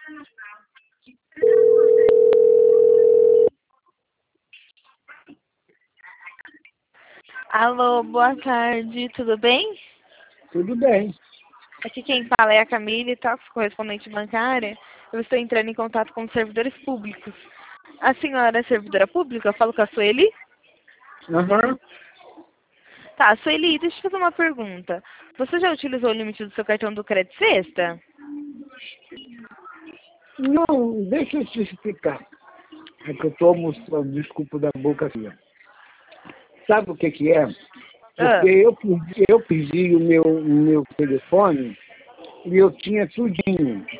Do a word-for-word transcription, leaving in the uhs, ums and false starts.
Alô, boa tarde, tudo bem? Tudo bem. Aqui quem fala é a Camille, tá? Correspondente bancária. Eu estou entrando em contato com os servidores públicos. A senhora é servidora pública? Eu falo com a Sueli? Aham. Tá, Sueli, deixa eu fazer uma pergunta. Você já utilizou o limite do seu cartão do Crédito Sexta? Não, deixa eu te explicar. É que eu estou mostrando, desculpa da boca assim. Sabe o que que é? Ah, Porque eu pedi, eu pedi o meu, o meu telefone e eu tinha tudinho.